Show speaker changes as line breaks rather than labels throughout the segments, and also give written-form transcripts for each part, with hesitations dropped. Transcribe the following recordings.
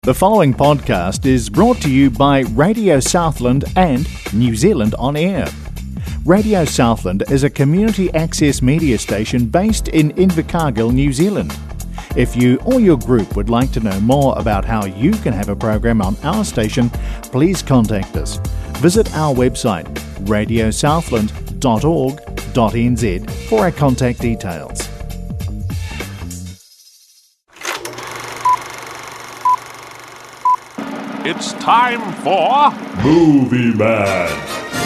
The following podcast is brought to you by Radio Southland and New Zealand On Air. Radio Southland is a community access media station based in Invercargill, New Zealand. If you or your group would like to know more about how you can have a program on our station, please contact us. Visit our website radiosouthland.org.nz for our contact details.
It's time for Movie Man.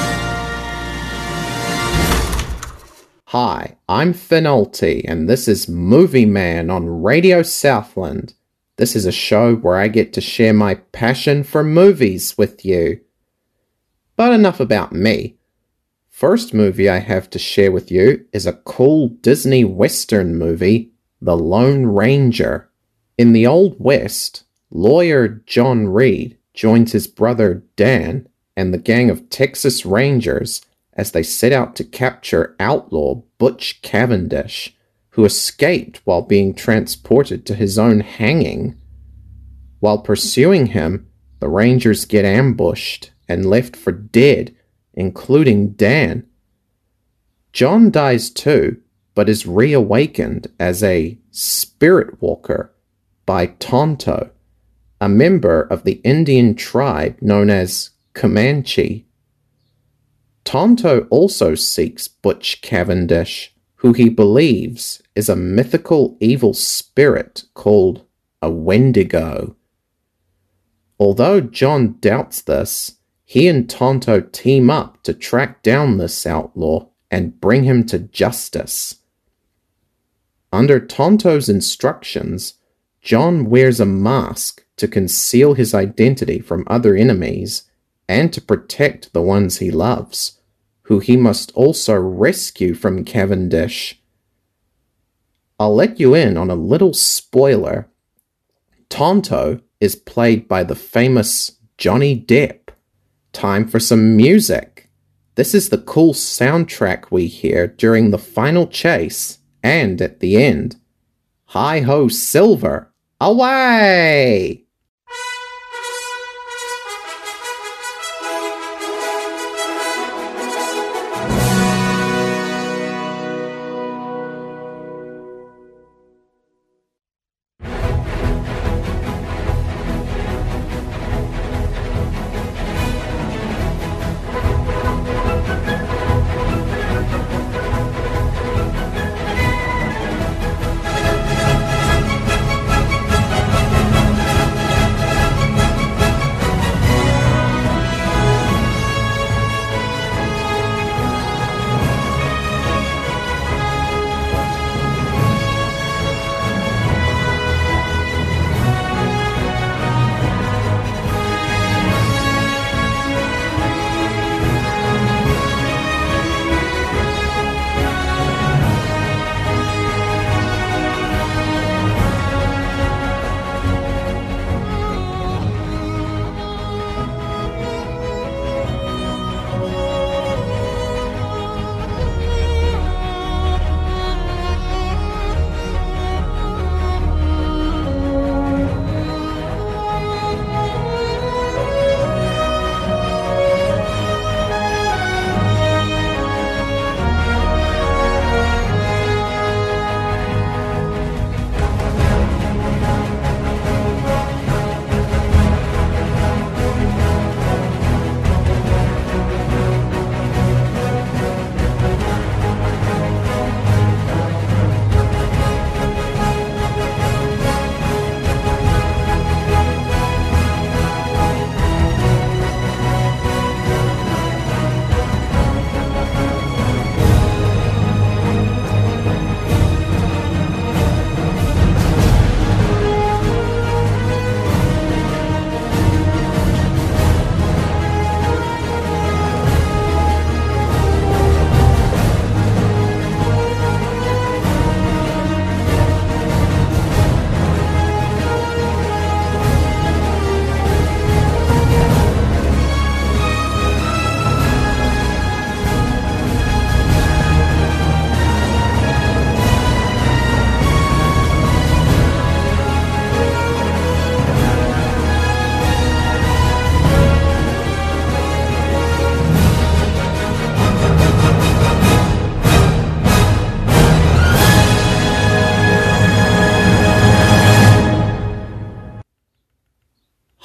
Hi, I'm Finalty, and this is Movie Man on Radio Southland. This is a show where I get to share my passion for movies with you. But enough about me. First movie I have to share with you is a cool Disney Western movie, The Lone Ranger. In the Old West, lawyer John Reed joins his brother Dan and the gang of Texas Rangers as they set out to capture outlaw Butch Cavendish, who escaped while being transported to his own hanging. While pursuing him, the Rangers get ambushed and left for dead, including Dan. John dies too, but is reawakened as a spirit walker by Tonto, a member of the Indian tribe known as Comanche. Tonto also seeks Butch Cavendish, who he believes is a mythical evil spirit called a Wendigo. Although John doubts this, he and Tonto team up to track down this outlaw and bring him to justice. Under Tonto's instructions, John wears a mask to conceal his identity from other enemies and to protect the ones he loves, who he must also rescue from Cavendish. I'll let you in on a little spoiler. Tonto is played by the famous Johnny Depp. Time for some music. This is the cool soundtrack we hear during the final chase and at the end. Hi-ho Silver, away!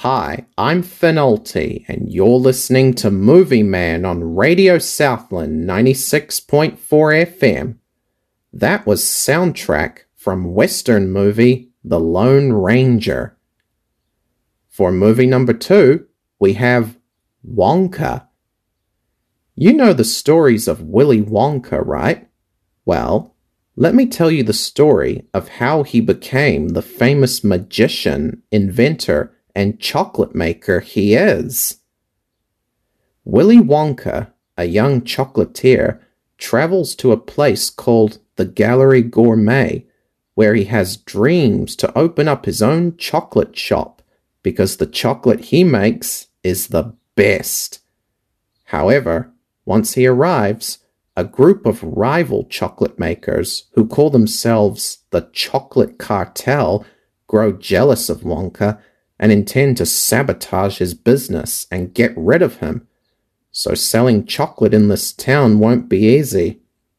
Hi, I'm Finolte, and you're listening to Movie Man on Radio Southland 96.4 FM. That was soundtrack from Western movie The Lone Ranger. For movie number 2, we have Wonka. You know the stories of Willy Wonka, right? Well, let me tell you the story of how he became the famous magician, inventor, and chocolate maker he is. Willy Wonka, a young chocolatier, travels to a place called the Gallery Gourmet, where he has dreams to open up his own chocolate shop because the chocolate he makes is the best. However, once he arrives, a group of rival chocolate makers who call themselves the Chocolate Cartel grow jealous of Wonka and intend to sabotage his business and get rid of him, so selling chocolate in this town won't be easy.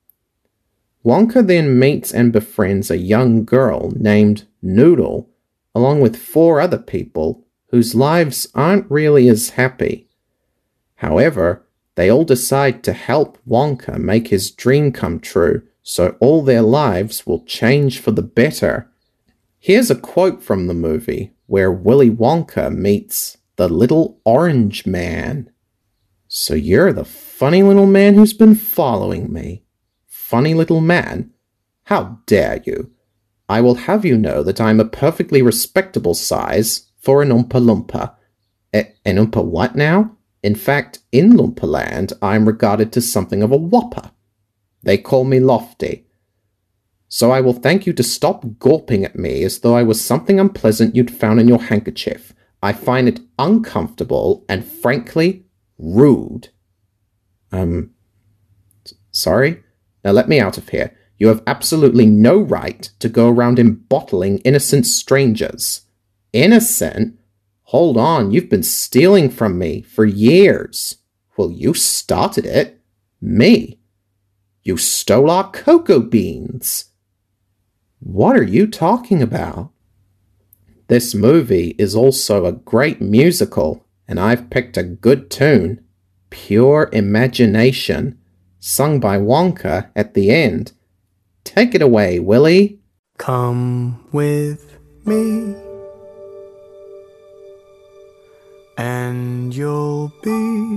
Wonka then meets and befriends a young girl named Noodle, along with 4 other people whose lives aren't really as happy. However, they all decide to help Wonka make his dream come true, so all their lives will change for the better. Here's a quote from the movie where Willy Wonka meets the little orange man. So you're the funny little man who's been following me. Funny little man? How dare you? I will have you know that I'm a perfectly respectable size for an Oompa Loompa. An Oompa what now? In fact, in Loompa Land, I'm regarded as something of a whopper. They call me Lofty. So I will thank you to stop gulping at me as though I was something unpleasant you'd found in your handkerchief. I find it uncomfortable and, frankly, rude. Sorry? Now let me out of here. You have absolutely no right to go around embottling innocent strangers. Innocent? Hold on, you've been stealing from me for years. Well, you started it. Me. You stole our cocoa beans. What are you talking about? This movie is also a great musical, and I've picked a good tune, Pure Imagination, sung by Wonka at the end. Take it away, Willy.
Come with me, and you'll be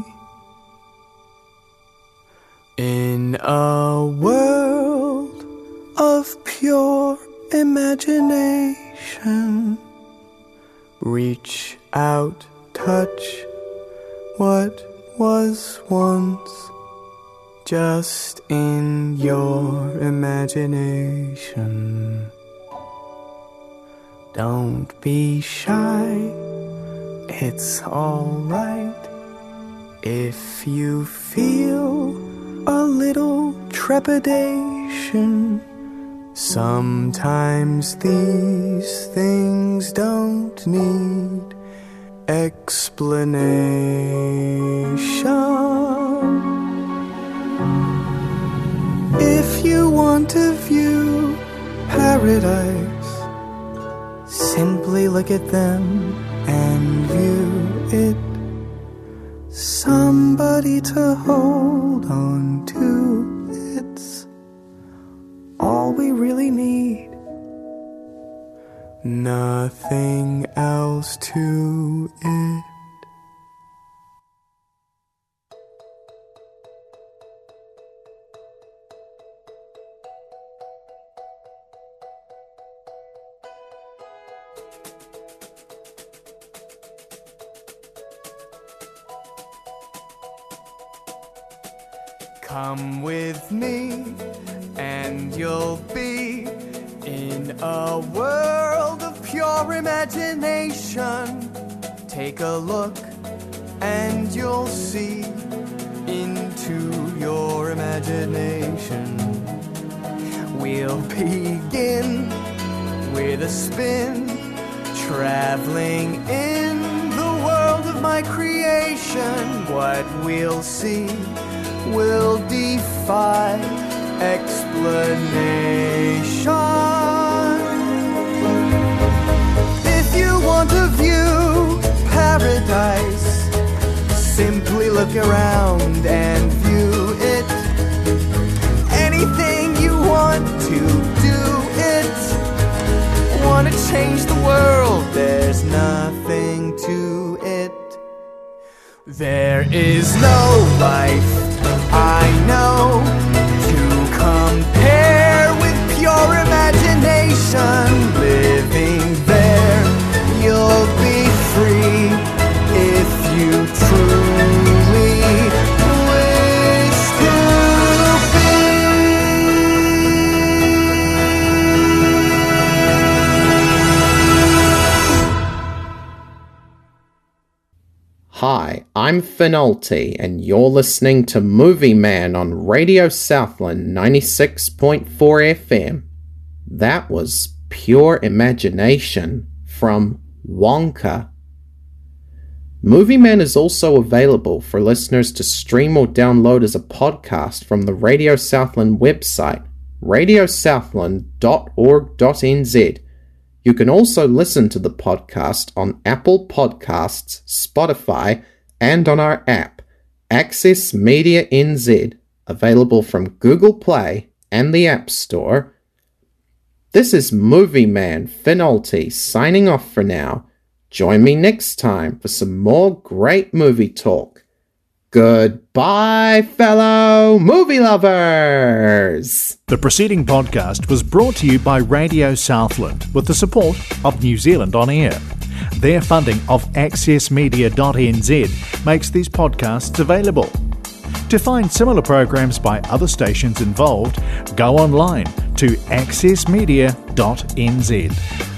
in a world of pure imagination. Reach out, touch what was once just in your imagination. Don't be shy, it's alright if you feel a little trepidation. Sometimes these things don't need explanation. If you want to view paradise, simply look at them and view it. Somebody to hold on to, it's all we really need. Nothing else to it. Come with me, and you'll be in a world of pure imagination. Take a look, and you'll see into your imagination. We'll begin with a spin, traveling in the world of my creation. What we'll see will defy explanation. If you want to view around and view it. Anything you want to do it. Want to change the world, there's nothing to it. There is no life I know to compare with pure imagination. Living there, you'll be free if you truly wish to be.
Hi, I'm Finalty, and you're listening to Movie Man on Radio Southland 96.4 FM. That was Pure Imagination from Wonka. Movie Man is also available for listeners to stream or download as a podcast from the Radio Southland website, radiosouthland.org.nz. You can also listen to the podcast on Apple Podcasts, Spotify, and on our app, Access Media NZ, available from Google Play and the App Store. This is Movie Man Finalty signing off for now. Join me next time for some more great movie talk. Goodbye, fellow movie lovers!
The preceding podcast was brought to you by Radio Southland with the support of New Zealand On Air. Their funding of accessmedia.nz makes these podcasts available. To find similar programs by other stations involved, go online to accessmedia.nz.